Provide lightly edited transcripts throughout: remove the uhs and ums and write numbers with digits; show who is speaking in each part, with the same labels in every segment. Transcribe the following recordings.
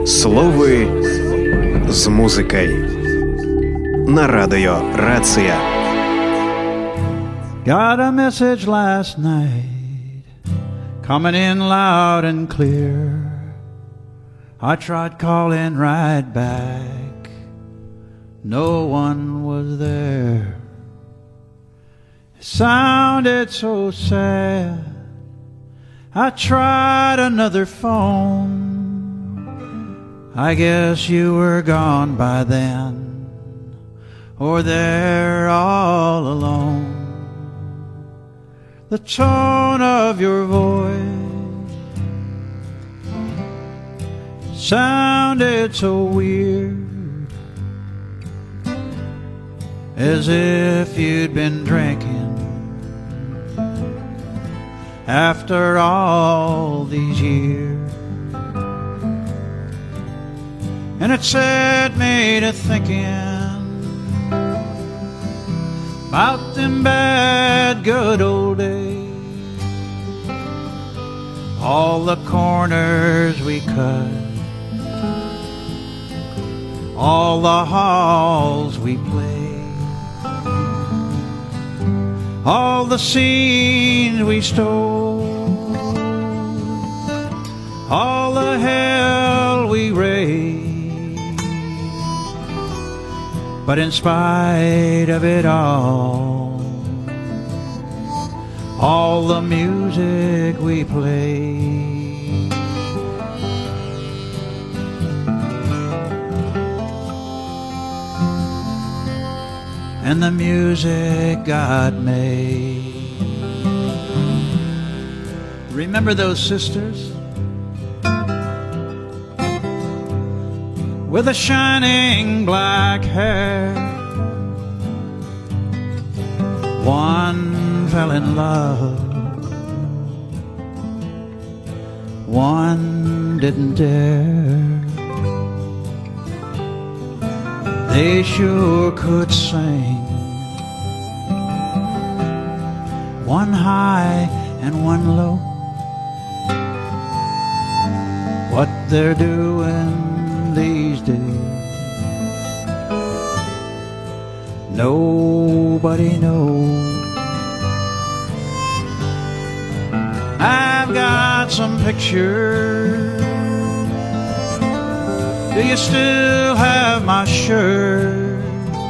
Speaker 1: Слови з музикою на радіо Рація.
Speaker 2: Got a message last night, coming in loud and clear. I tried calling right back, no one was there. It sounded so sad, I tried another phone. I guess you were gone by then, or there all alone. The tone of your voice sounded so weird, as if you'd been drinking after all these years. And it set me to thinking about them bad good old days, all the corners we cut, all the halls we played, all the scenes we stole, all the hell we raised. But in spite of it all the music we played, and the music God made. Remember those sisters with the shining black hair? One fell in love, one didn't dare. They sure could sing, one high and one low. What they're doing these days, nobody knows. I've got some pictures. Do you still have my shirt?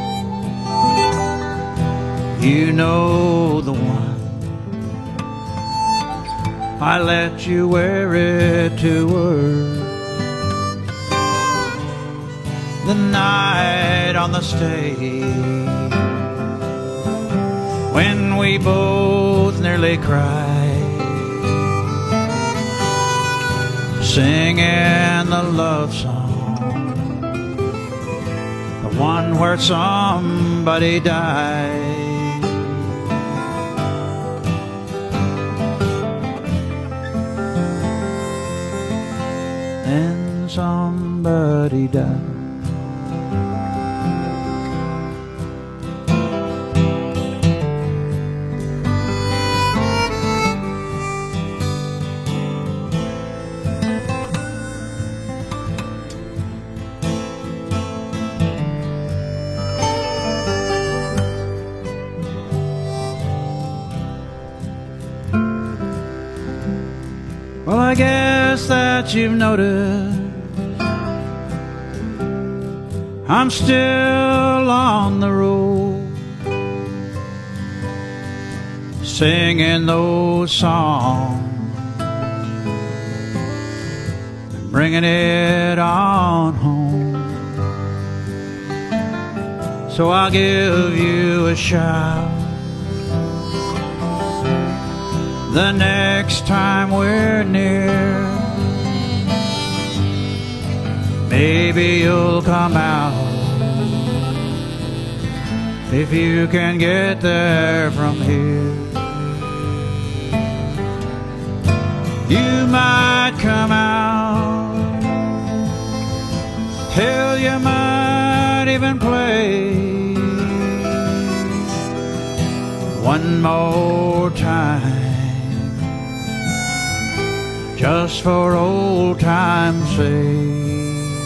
Speaker 2: You know the one, I let you wear it to work. The night on the stage, when we both nearly cried, singing the love song, the one where somebody died. Then somebody died. Well, I guess that you've noticed I'm still on the road, singing those songs, bringing it on home. So I'll give you a shout the next time we're near. Maybe you'll come out if you can get there from here. You might come out, hell, you might even play one more time, just for old time's sake.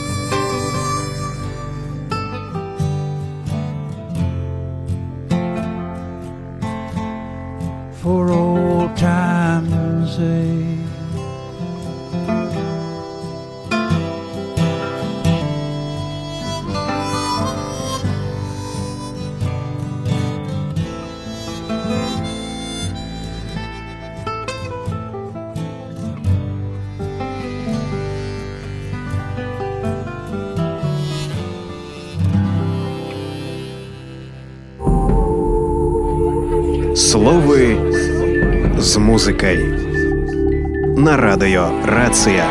Speaker 2: for old time's sake.
Speaker 1: Слови з музикою на радіо Рація.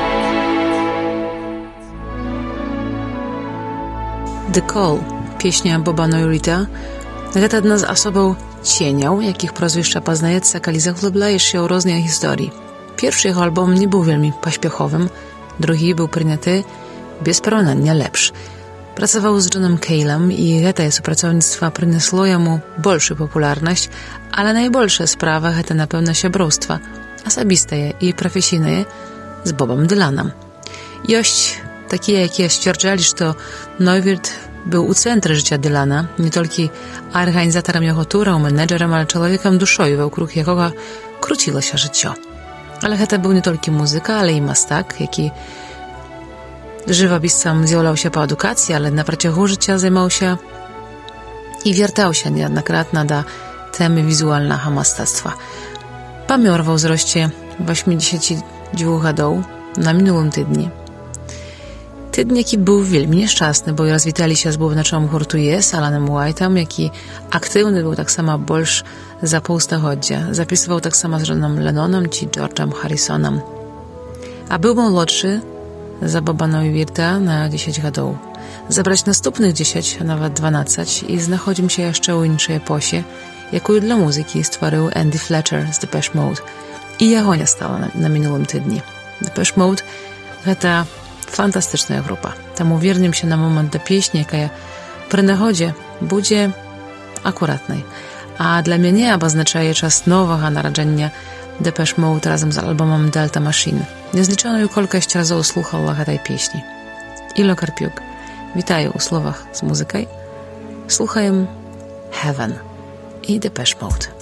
Speaker 3: The Call, pieśnia Boba Noirita, гэта адна з асобаў ценяў, якіх прозвішча пазнаецца, калі заглыбляешся ў розныя гісторыі. Першы яго альбом не быў вельмі паспяховым, другі быў прыняты без параўнання лепш. Працаваў з Johnem Cale'ам і гэтае супрацоўніцтва прынесло яму большую папулярнасць, але найбольшая справа гэта, напэўна, сяброўства, асабістае і прафесійнае з Бобам Дыланам. Ёсць такія, якія сцвярджалі, што Нойвірт быў у цэнтры жыцця Дылана, не толькі арганізатарам яго тураў, менеджерам, але чалавекам душою, вокруг якога круцілася жыццё. Але гэта быў не толькі музыка, але і мастак, які жывапісцам з'яўляўся па адукацыі, але на працягу жыцця займаўся і вяртаўся неаднакратна да тэмы візуальнага мастацтва. Памёр ва ўзросце 82 гадоў на мінулым тыдні. Тыдзень, які быў вельмі няшчасны, бо развіталіся з бубначом гурту Yes, Аланом Уайтам, які актыўны быў таксама больш за паўстагоддзя. Запісваў таксама з Джоном Леннонам ці Джорджам Харрісонам. А быў малодшы за Боба Нойвірта на 10 гадоў. Забраць наступных 10, а нават 12 і знаходзімся яшчэ ў іншай эпохе, якую для музыкі стварыў Энді Флетчер з Depeche Mode. І яго не стала на мінулым тыдні. Depeche Mode — гэта фантастычная група. Таму вернемся на момант да песні, якая пры нагодзе будзе акуратнай. А для мяне абазначае час новага нараджэння Depeche Mode разам з альбомам Delta Machine. Незлічоную колькасць разоў слухала гэтай песні. Іло Карпюк. Вітаю ў словах з музыкай. Слухаем Heaven і Depeche Mode.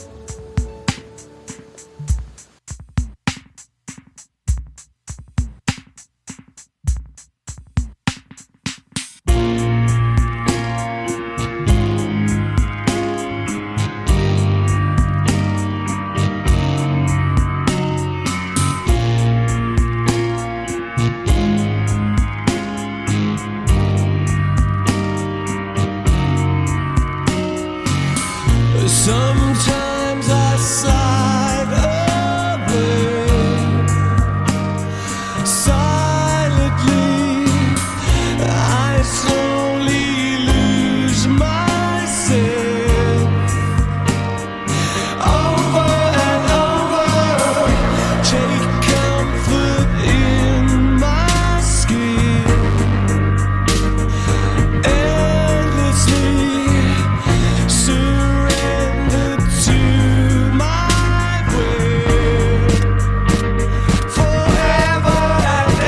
Speaker 4: Sometimes I slide away silently. I slowly lose myself over and over. Take comfort in my skin endlessly. Forever and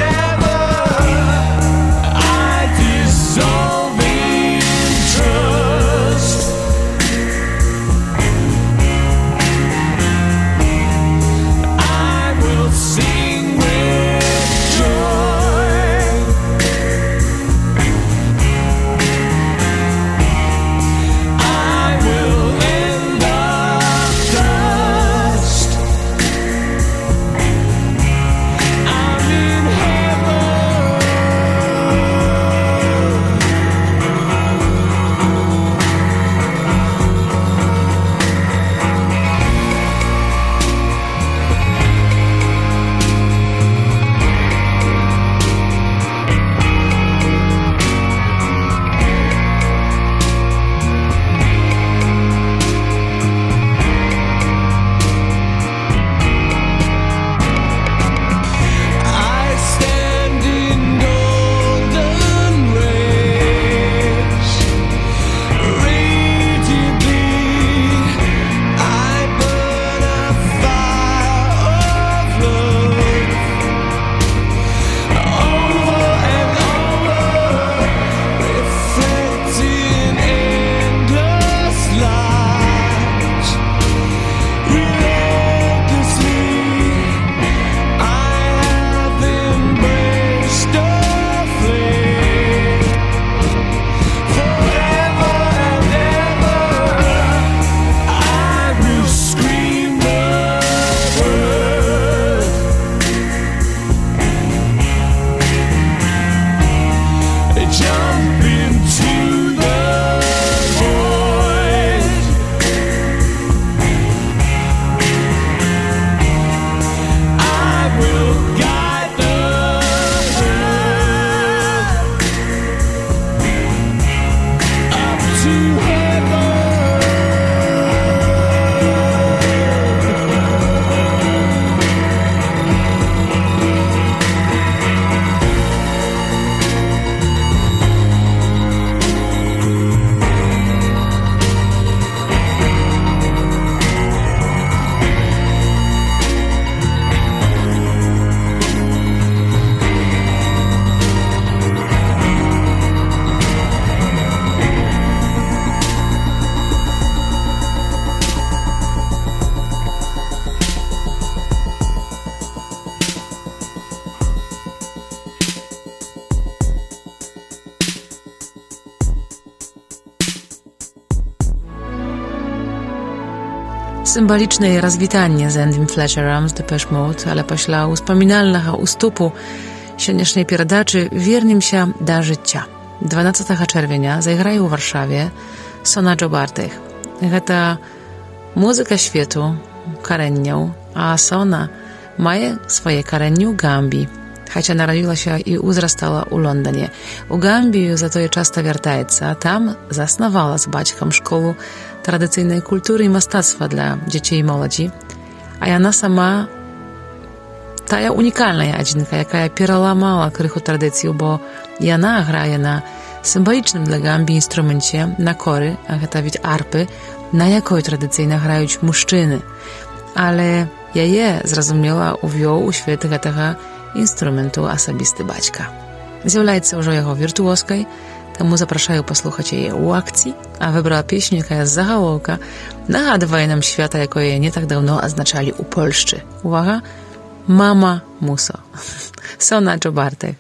Speaker 3: Symboliczne rozwitanie z Andym Fletcherem z Depeche Mode, ale після успамінальнага уступу сённяшняй перадачы вернемся да жыцця. 12 чэрвеня зайграе ў Варшаве Сона Джо Бартых. Гэта музыка свету, карэнняў, а Сона мае свае карэнні ў Гамбіі, хаця нарадзілася і ўзрастала ў Лондоне. У Гамбію затое часта вяртаецца, а там заснавала з бацькам школу традыцыйнай культуры і мастацтва для дзяцей і моладзі. А яна сама тая унікальная адзінка, якая пераламала крыху традыцыю, бо яна грае на сімвалічным для Гамбіі інструменце на коры, а гэта від арпы, на якой традыцыйна граюць мужчыны. Але яе, зразумела, увёў у свет гэтага інструменту асабісты бацька. З'яўляецца ўжо яго віртуозкай, таму запрашаю паслухаць яе ў акцыі, а выбрала песню, якая з загалоўка нагадвае нам свята, якое не так даўно адзначалі ў Польшчы. Увага! Мама Мусо. Сона Джо Бартых.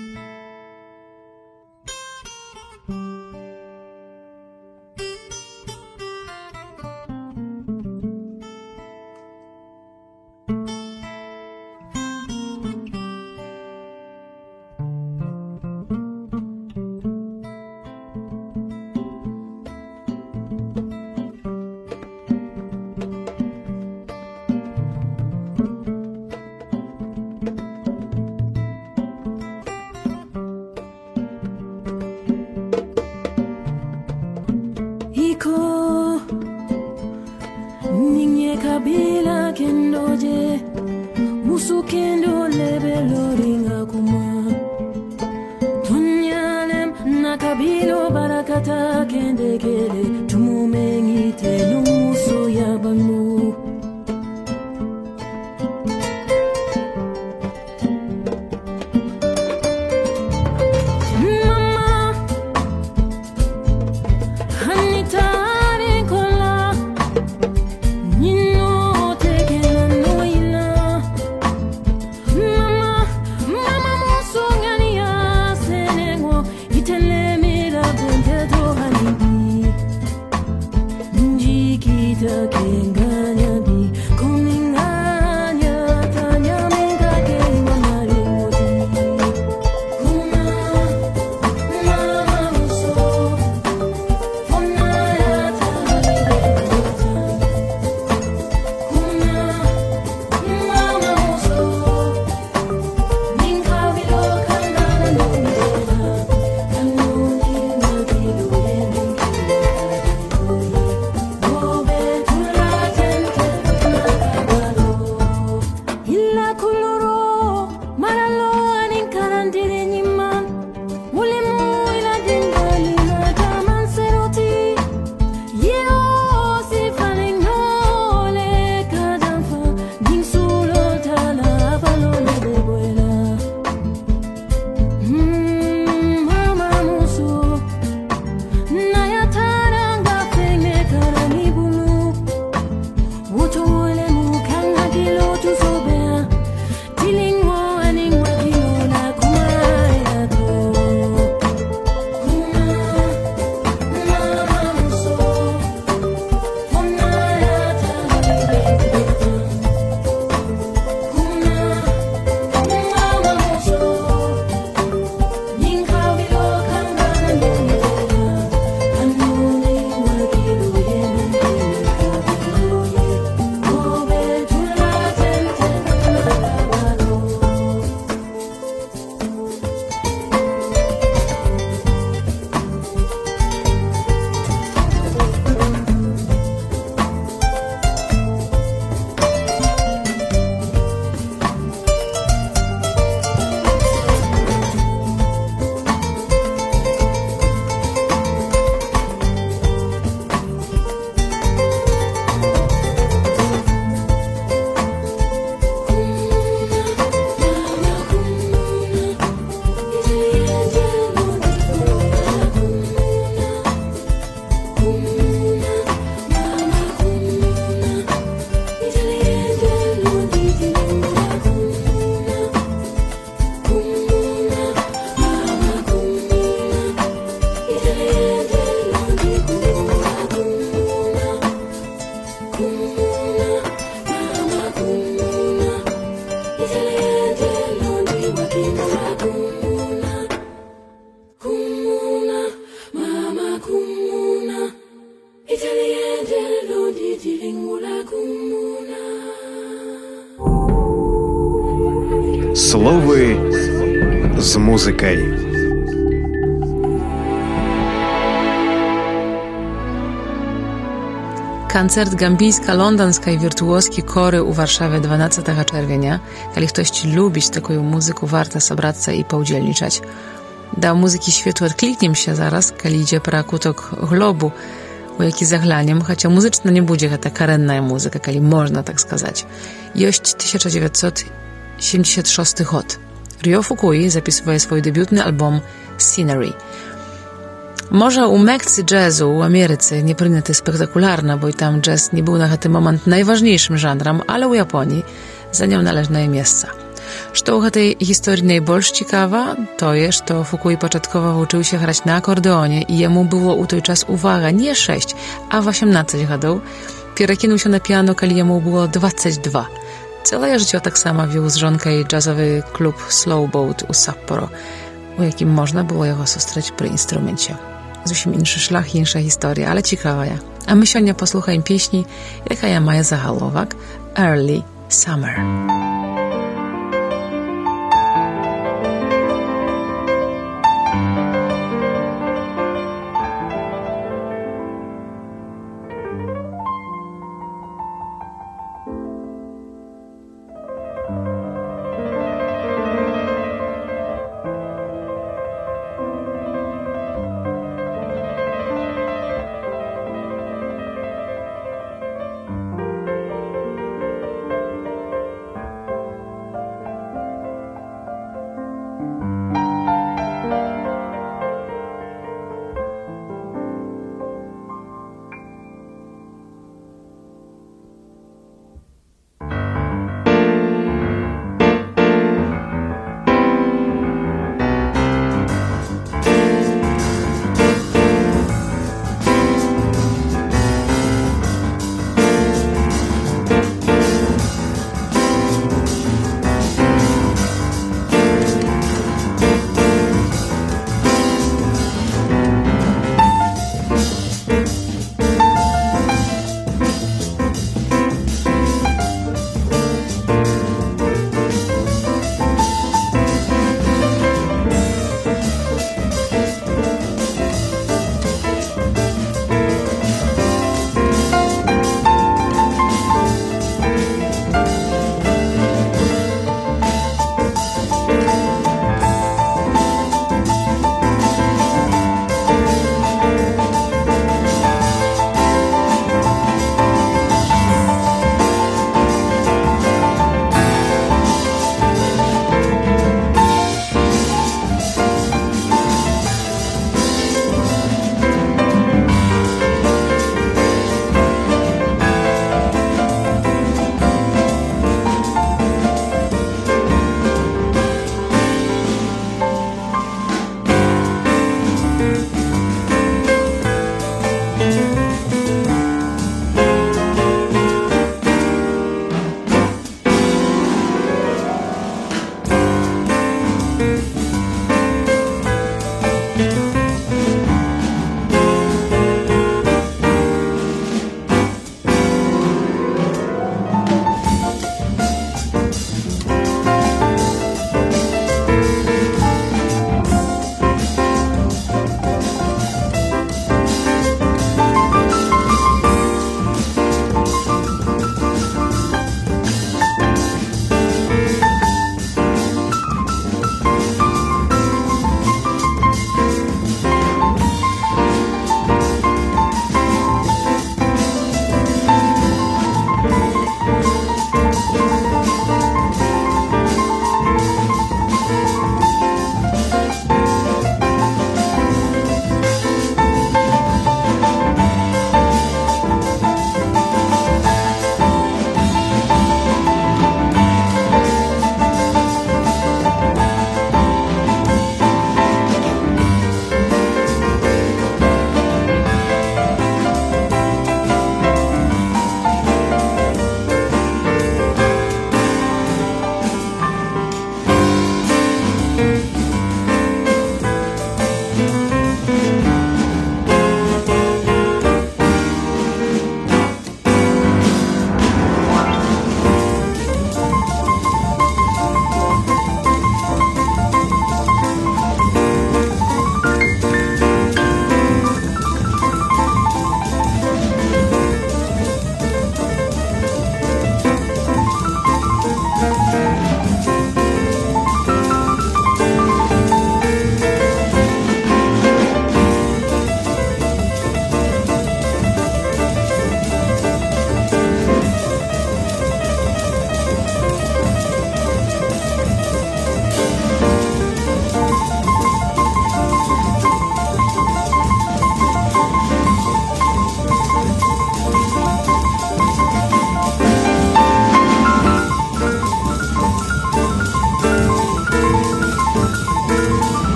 Speaker 5: Kabila kendoje musu kendo lebelo ringa kuma tunyalem na kabilo barakata kende kele tumumengi tenu muso ya bangu
Speaker 1: з музыкай.
Speaker 3: Koncert gambijska-londonskiej wirtuoski kory u Warszawie 12 czerwienia. Jeśli ktoś lubić taką muzykę, warto zebrać i poudzielniczać. Do muzyki światu odklikniem się zaraz, kiedy idzie pra kutok globu, u jaki zaglaniem, chociaż muzyczna nie będzie ta karenna muzyka, kiedy można tak skazać. Jość 1976 rok. Ryo Fukui zapisuje swój debiutny album Scenery. Może u Mekcy jazzu u Ameryce nie przyjęty spektakularna, bo i tam jazz nie był na ten moment najważniejszym żanrem, ale u Japonii za nią należne miejsca. Co u tej historii najbardziej ciekawa, to jest, że Fukui początkowo uczył się grać na akordeonie i jemu było u tej czas uwaga nie 6, a 18 lat. Przerakinął się na piano, kiedy jemu było 22. Całe życie tak samo wiózł z żonką jazzowy klub Slowboat u Sapporo, u jakim można było jego zostrać przy instrumencie. Zusim inszy szlach, insza historia, ale ciekawa ja. A my сегодня posłuchajmy pieśni, jaka ja ma zagalowak Early Summer.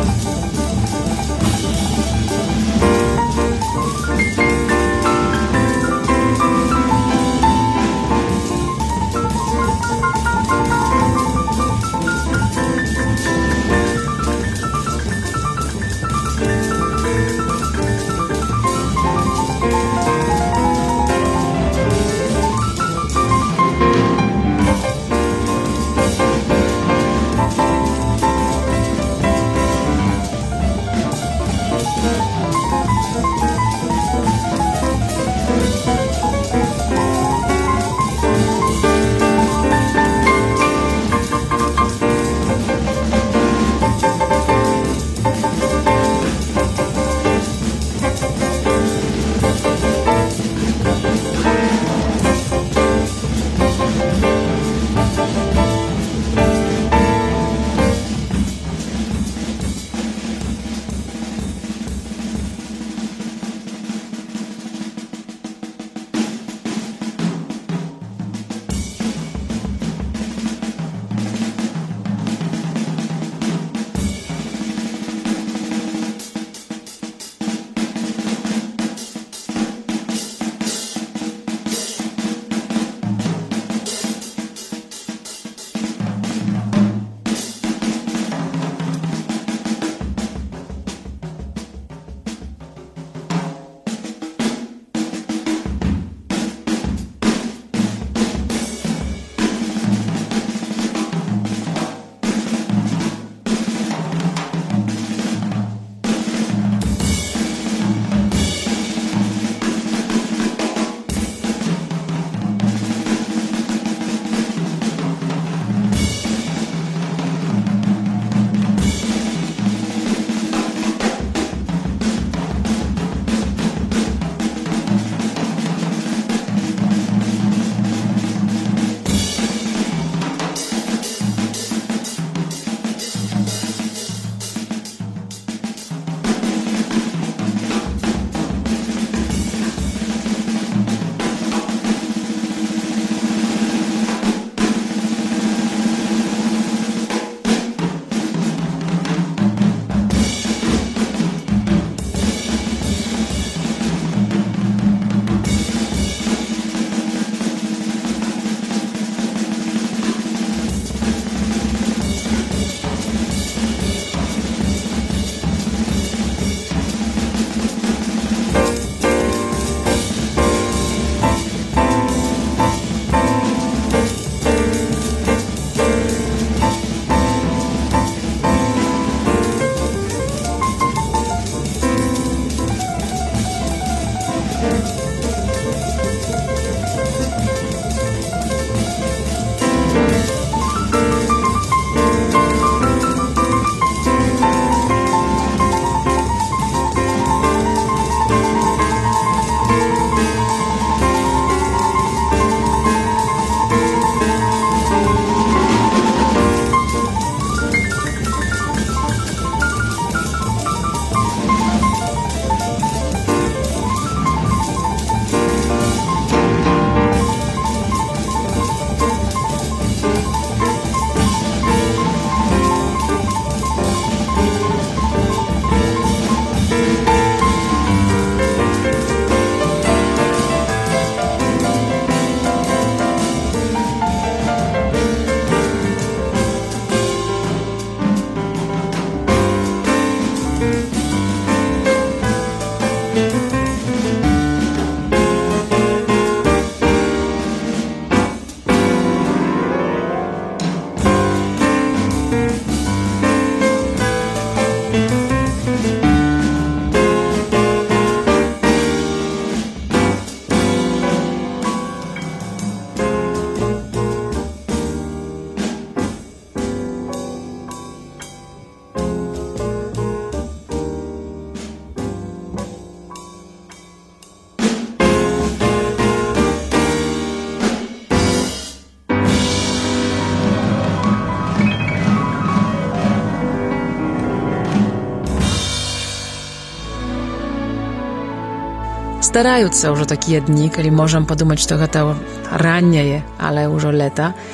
Speaker 3: Стараюцца ўжо такія дні, калі можам падумаць, што гэта ранняе, але ўжо лета,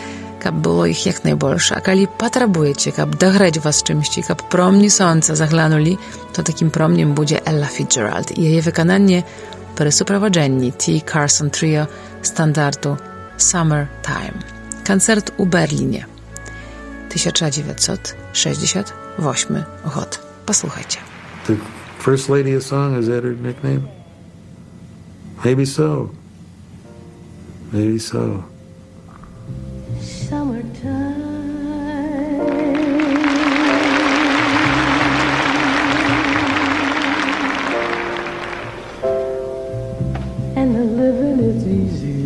Speaker 3: kab było ich jak najbольше. A kali potrzebujecie, kab dogrzeć was czymś, kab promni słońca zaglanuli, to takim promniem będzie Ella Fitzgerald i jej wykonanie przy suprowadzenni T. Carson Trio standardu Summertime. Koncert u Berlinie. 1968 rok. Posłuchajcie.
Speaker 6: The First Lady of Song, is that her nickname? Maybe so. Maybe so.
Speaker 5: Summertime, and the living is easy.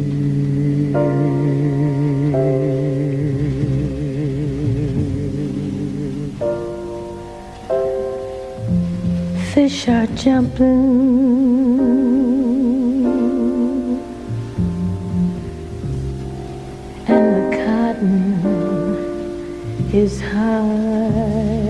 Speaker 5: Fish are jumping, and the cotton is high.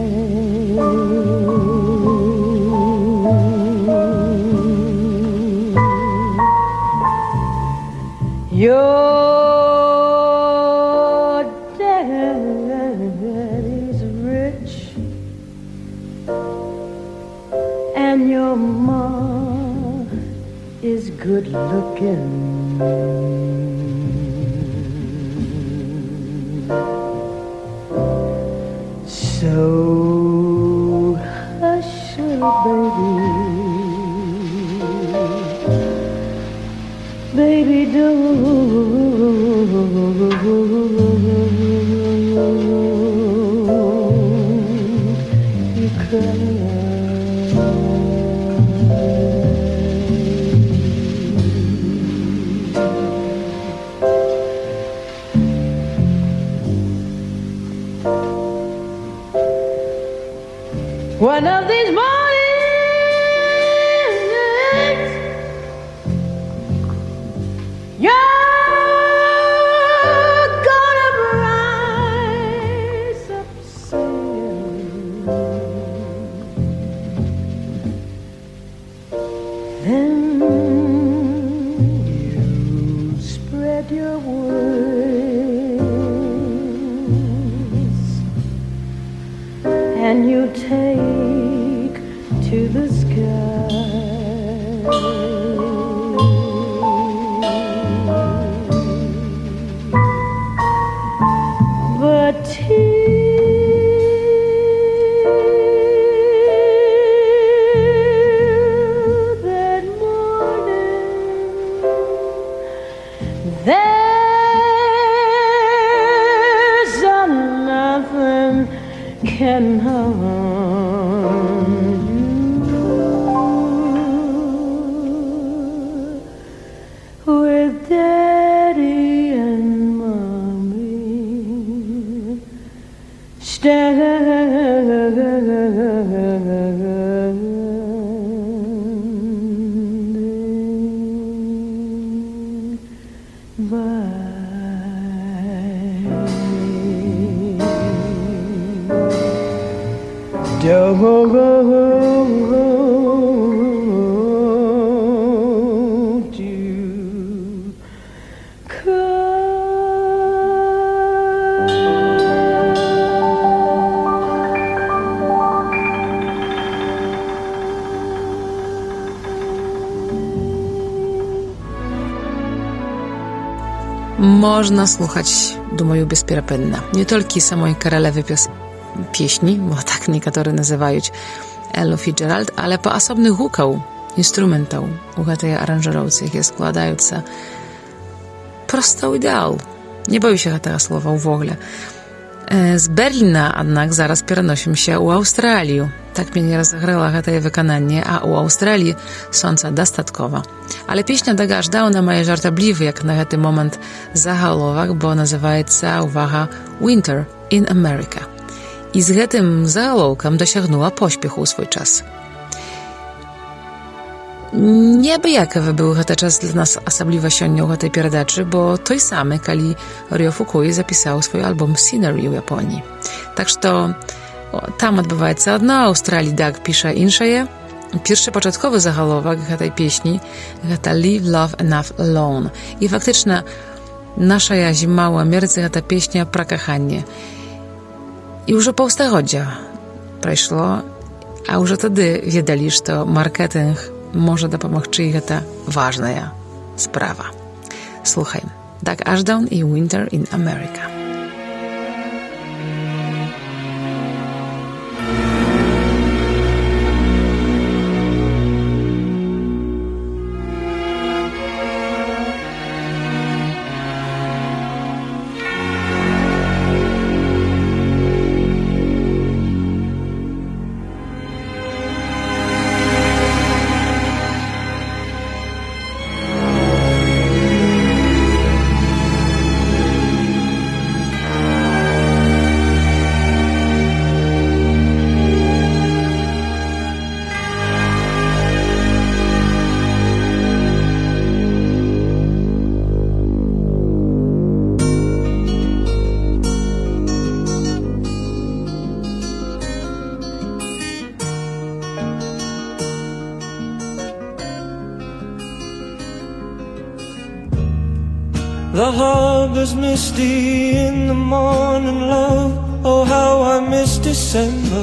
Speaker 5: Your daddy's rich, and your mom is good looking. So hush, little baby, don't you cry. One of these mornings, you're gonna rise up singing. Then you spread your wings and you take to the sky. But till that morning, there's nothing can harm you with Daddy and Mommy standing by. Don't you
Speaker 3: Można słuchać, думаю, bezpierapenne. Nie tylko samej Karelewy pieśni, bo tak niektórzy nazywają Ellu Fitzgerald, ale po osobnych hukał, instrumentał u tej aranżerowcy, jakie składają się prosto ideał. Nie boję się tego słowa w ogóle. Z Berlina jednak zaraz przenosimy się u Australii. Tak mnie nie rozegrała to wykonanie, a u Australii sąca dostatkowa. Ale pieśnia tego aż dała na moje żartobliwy, jak na ten moment zagalowak, bo nazywa się, uwaga, Winter in America. I z tym zagalowkiem dosięgnęła pośpiechu swój czas. Nieabejakowy był ten czas dla nas osobliwa siądnia u tej передачи, bo той самий, коли Ryo Fukui zapisał swój album Scenery w Japonii. Tak, że tam odbywa się одно, a Australii tak pisze insze. Pierwszy początkowy zagalowek tej pieśni to Leave Love Enough Alone. I faktycznie Наша зима ў Амерыцы гэта песня пра каханне. І ўжо паўстагоддзя прайшло, а ўжо тады ведалі, што маркетынг можа дапамагчы, і гэта важная справа. Слухаем. Doug Ashdown і Winter in America.
Speaker 4: The harbor's misty in the morning, love. Oh, how I miss December.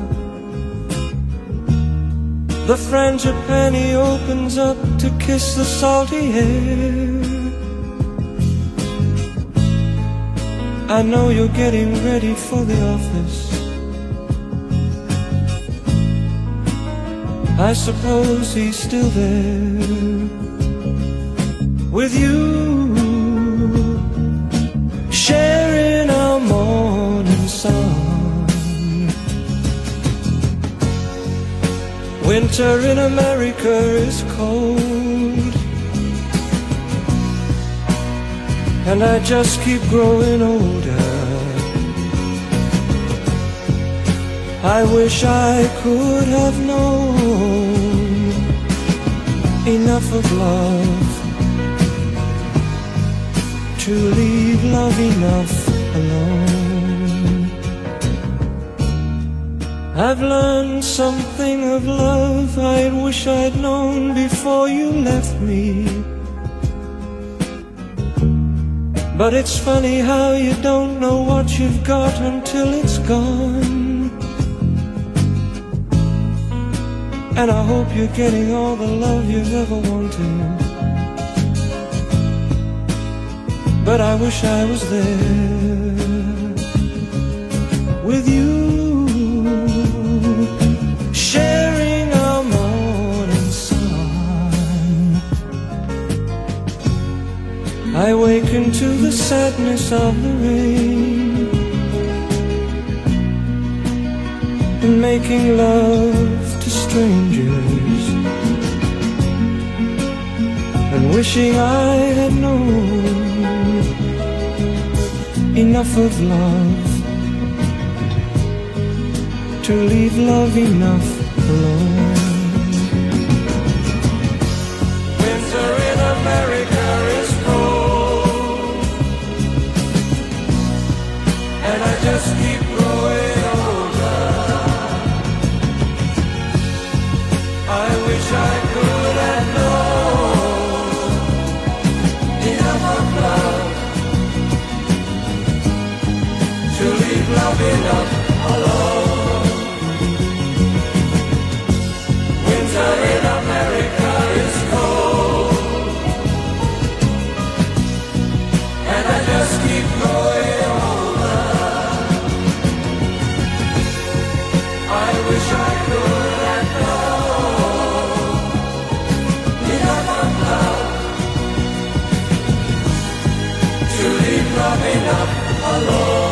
Speaker 4: The frangipani opens up to kiss the salty air. I know you're getting ready for the office. I suppose he's still there with you, sharing our morning sun. Winter in America is cold, and I just keep growing older. I wish I could have known enough of love to leave love enough alone. I've learned something of love I wish I'd known before you left me. But it's funny how you don't know what you've got until it's gone. And I hope you're getting all the love you've ever wanted. But I wish I was there with you, sharing our morning sun. I waken to the sadness of the rain and making love to strangers, and wishing I had known enough of love to leave love enough alone. Winter in America is cold, and I just keep growing older. I wish I could have known enough of love to leave love enough alone. Winter in America is cold, and I just keep growing older. I wish I could have known enough of love to leave love enough alone.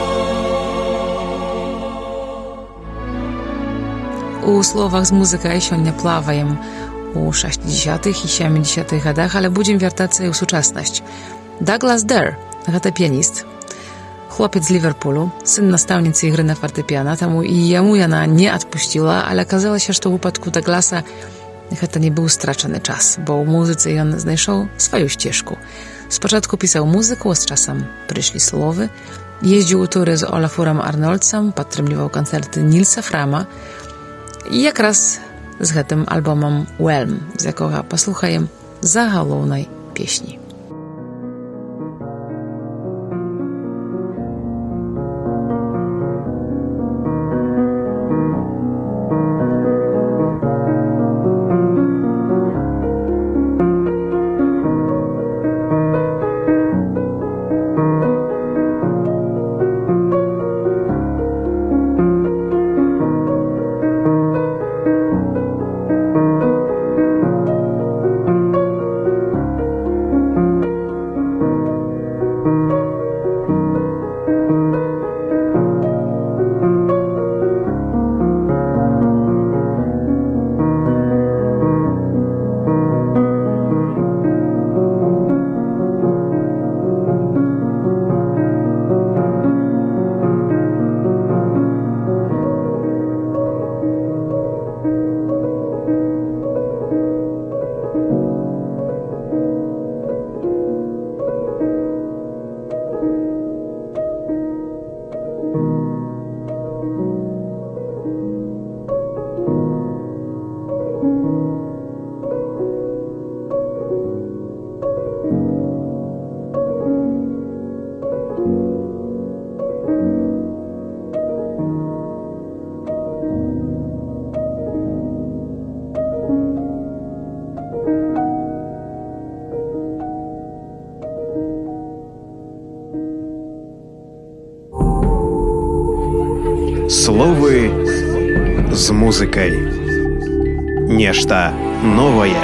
Speaker 3: У словах з музыкай сёння плаваем у 60-х і 70-х гадах, але будзем вяртацца і ў сучаснасць. Даглас Дэр — гэта піяніст. Хлопец з Ліверпулю, сын настаўніцы ігры на фартэпіяна, таму і яму яна не адпусціла, але аказалася, што ў выпадку Дагласа гэта не быў страчаны час, бо ў музыцы ён знайшоў сваю сцежку. Спачатку пісаў музыку, а з часам прыйшлі словы. Ездзіў у туры з Олафурам Арнольдсам, падтрымліваў канцэрты Нільса Фрама. І якраз з гэтым альбомам «Whelm», з якога паслухаем загалоўнай песні.
Speaker 1: Словы з музыкай. Нешта новае.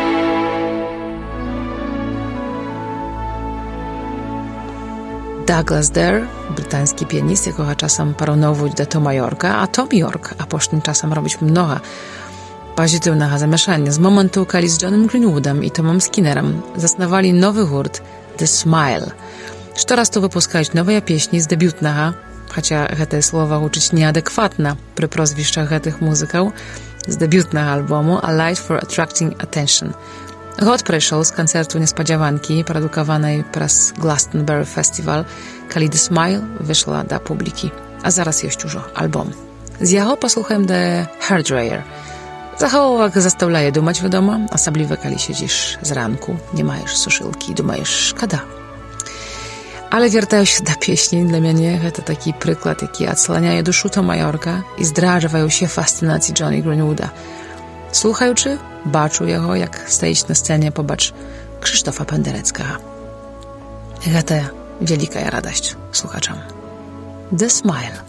Speaker 3: Douglas Dare, brytański pianist, якого часом порівнюють до Тома Йорка, а Том Йорк, апошнім часом робить много позитивного zamieszania. Z momentu, kiedy z Johnem Greenwoodem i Tomem Skinnerem zasnowali nowy gurt The Smile. Coraz to wypuszczać nowe pieśni z debiutnego, chociaż te słowa uczyć nieadekwatne przy prozwiszczach tych muzyków, z debiutnego albumu A Light for Attracting Attention. Rok przyszedł z koncertu niespodzianki produkowanej przez Glastonbury Festival, kiedy The Smile wyszła do publiki. A zaraz jest już album. Z jego posłuchałem The Hairdryer. Zachowałek zastawiaje dumać wiadomo, osobliwie kiedy siedzisz z ranku, nie masz suszylki, dumajesz szkoda. Ale wiertają się do pieśni, dla mnie to taki przykład, jaki odsłaniaje duszu Toma Yorka i zdrażają się fascynacji Johnny Greenwooda. Słuchajuczy, baczu jego, jak stoić na scenie pobacz Krzysztofa Pendereckiego. To wielka radość słuchaczom. The Smile.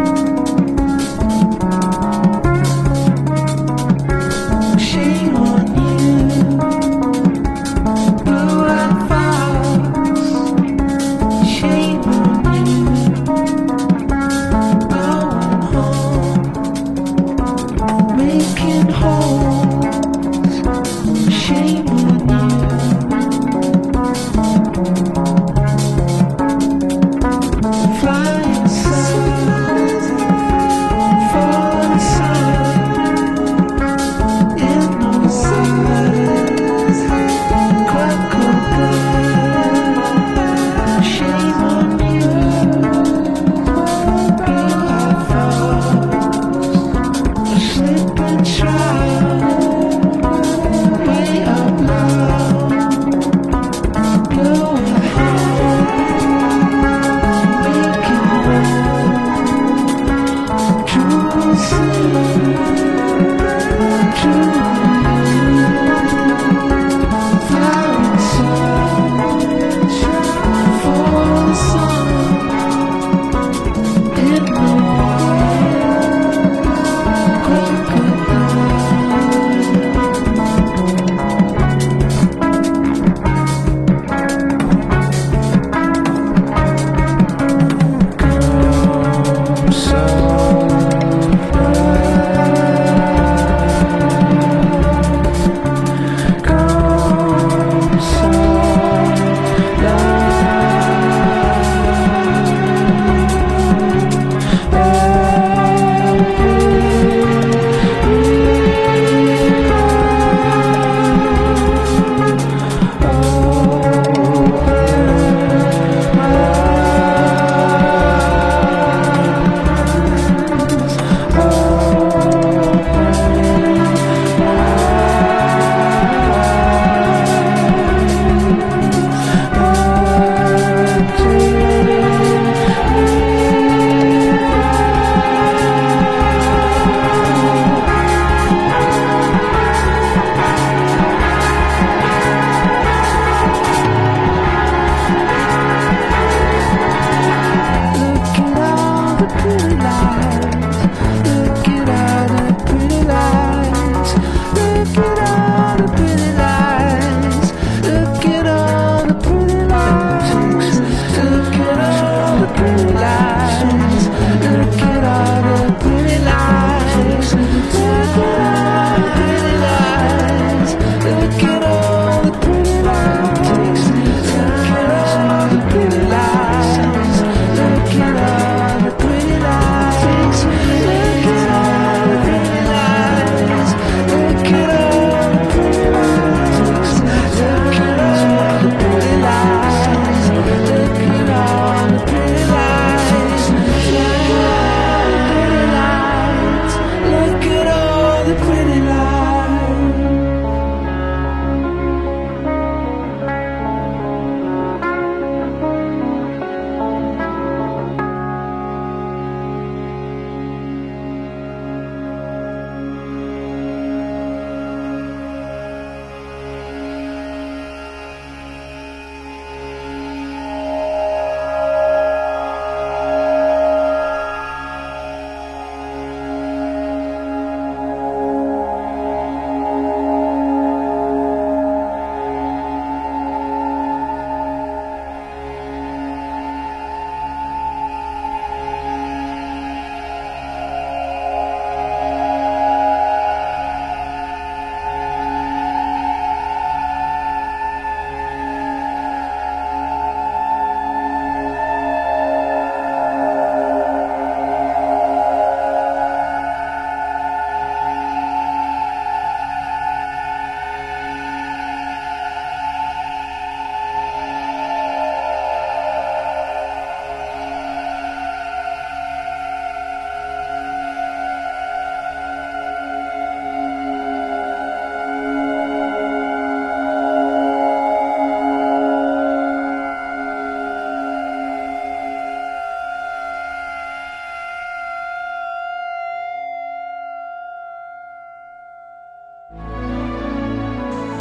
Speaker 4: Shame on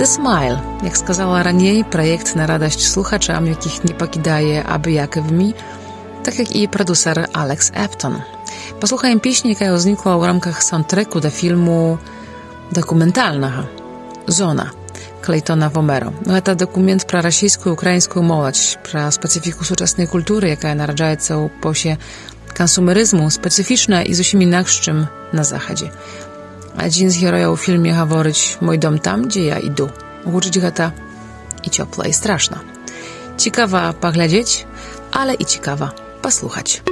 Speaker 3: The Smile, jak сказала раней, проект на радость слухачам, яких не покидає абияк в мі, так як і продюсер Алекс Ептон. Послухаем песню, яка возникла ў рамках саундтреку до фільму документальнага «Зона» Клейтона Вомеро. Гэта дакумент пра расійскую украінскую моладзь, пра спецыфіку сучаснай культуры, якая нараджаецца ў эпохе кансумерызму, спецыфічна і зусім інакш, чым на захадзе. Адзін з герояў у фільме гаворыць «Мой дом там, дзе я іду». Гучыць гэта і цёпла, і страшна. Цікава паглядзець, але і цікава паслухаць.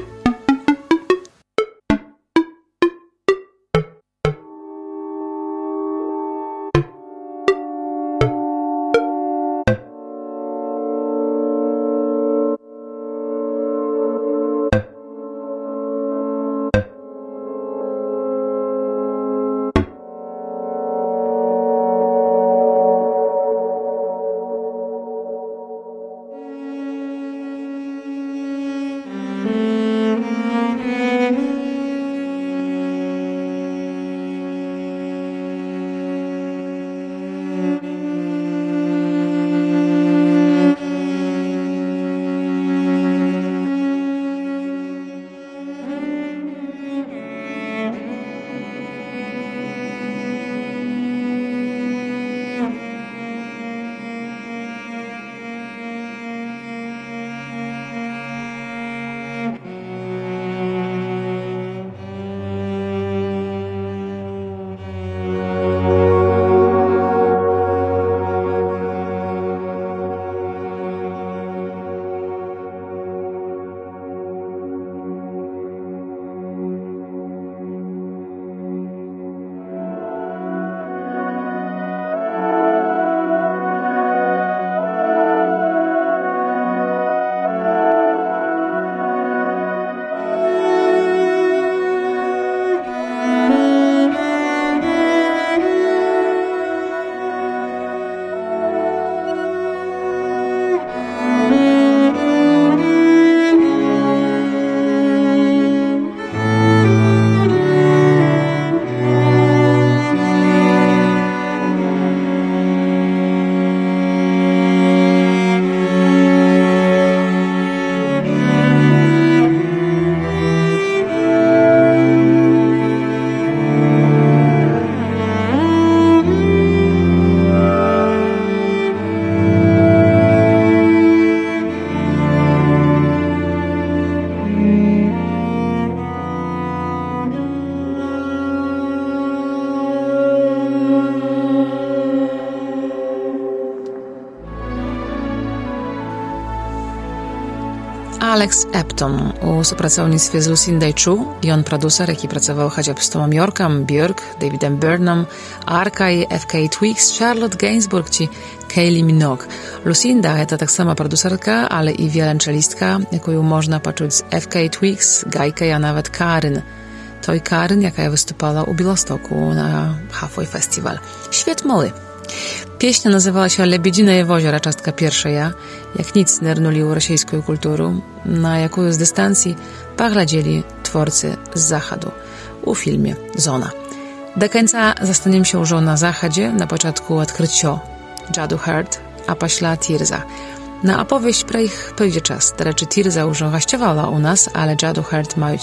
Speaker 3: Alex Epton u supracownictwie z Lucinda Chu i on producer, jaki pracował chociaż z Tomem Yorkiem, Björk, Davidem Byrnem, Arkay, F.K. Twigs, Charlotte Gainsbourg czy Kylie Minogue. Lucinda to tak sama producerka, ale i wiolonczelistka, jaką można poczuć z F.K. Twigs, Gajkę, a nawet Karyn. To i Karyn, jaka wystupała u Białegostoku na Halfway Festival. Świat mały. Pieśnia nazywała się Lebiedine jeziora, czastka pierwsza, jak nic nernuli u rosyjską kulturą, na jaką z dystancji poglądali twórcy z Zachodu u filmie Zona. Do końca zastanawiam się już na Zachodzie, na początku odkrycio Jadu Heard, a pośla Tirza. Na opowieść pro ich pójdzie czas. Do rzeczy Tirza już gościowała u nas, ale Jadu Heard ma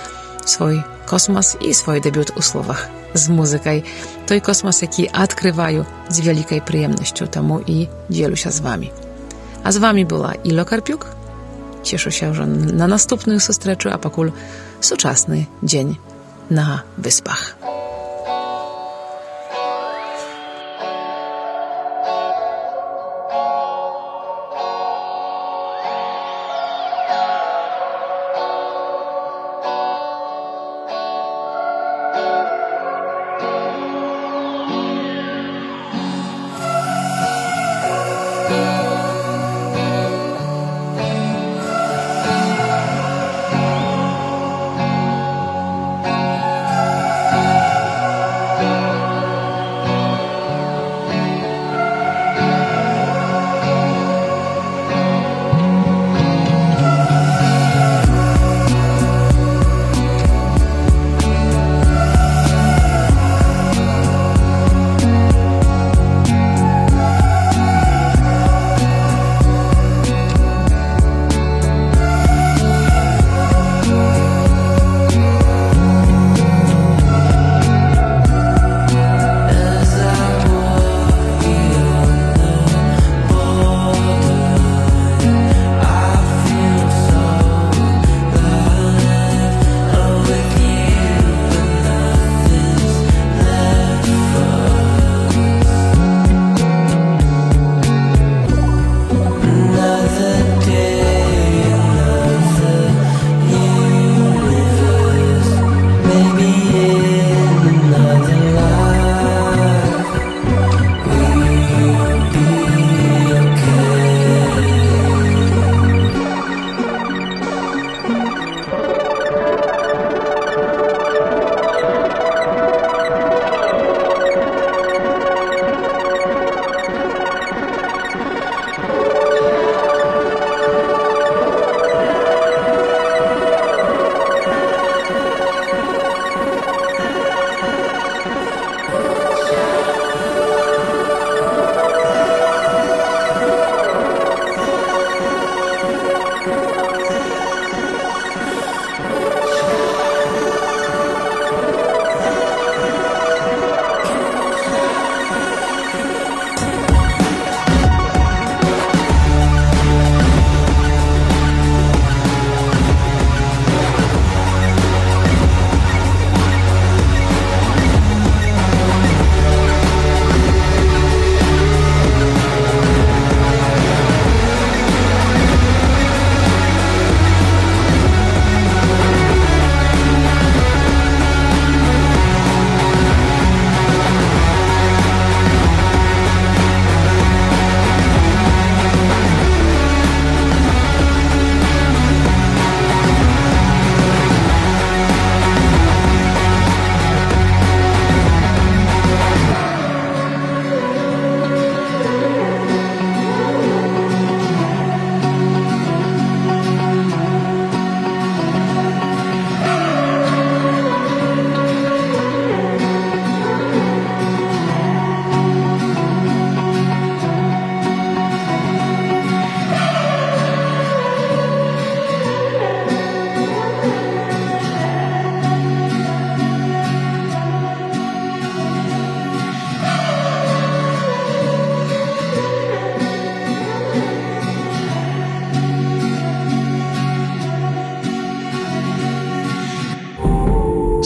Speaker 3: swój kosmos i swój debiut u słowach z muzyką. To i kosmos, jaki odkrywają z wielkiej przyjemnością temu i dzielę się z wami. A z wami była Ilo Karpiuk. Cieszę się, że na następnym zustreczu, a pokul współczesny dzień na Wyspach.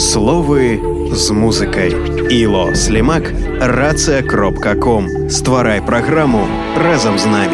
Speaker 1: Слови з музикай. Іло Слімак, Рація.ком. Стварай праграму разам з намі.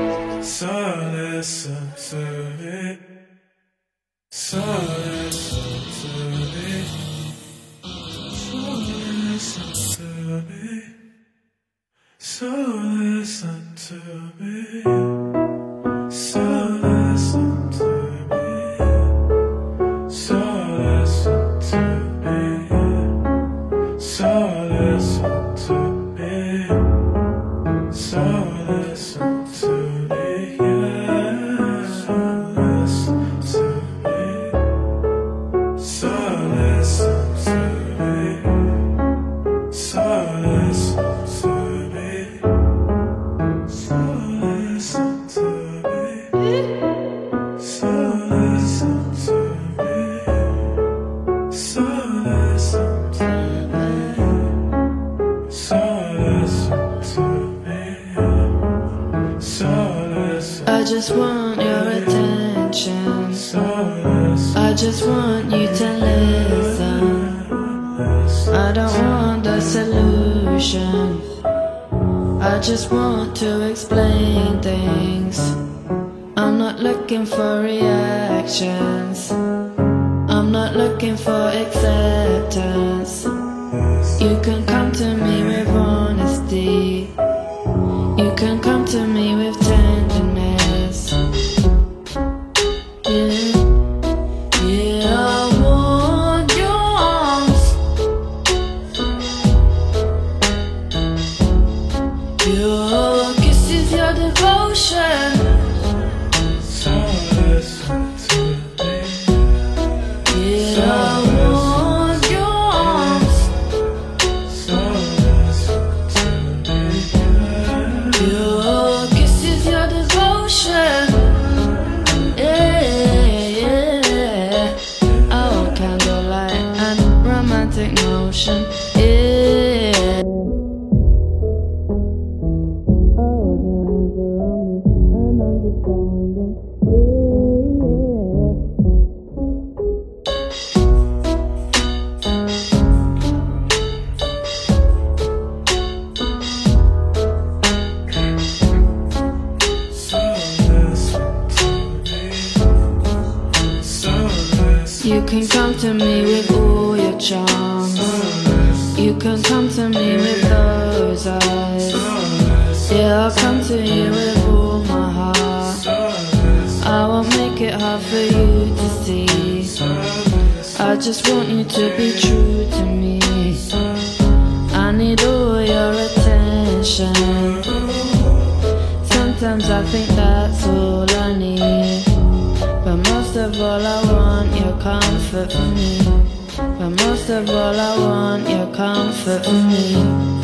Speaker 5: I just want your attention. I just want you to listen. I don't want the solution. I just want to explain things. I'm not looking for reactions. I'm not looking for acceptance. You can come to me with honesty. You can come to me with tenderness. Yeah, yeah, I want your arms. Your kisses, your devotion. Yeah, I want your arms. Your kisses, your devotion. Yeah, yeah. Oh, candlelight and romantic motion. Yeah. Oh, your hands around me and understanding. You can come to me with all your charms. You can come to me with those eyes. Yeah, I'll come to you with all my heart. I won't make it hard for you to see. I just want you to be true to me. I need all your attention. Sometimes I think that's all I need. But most of all I want your comfort from me. But most of all I want your comfort from me.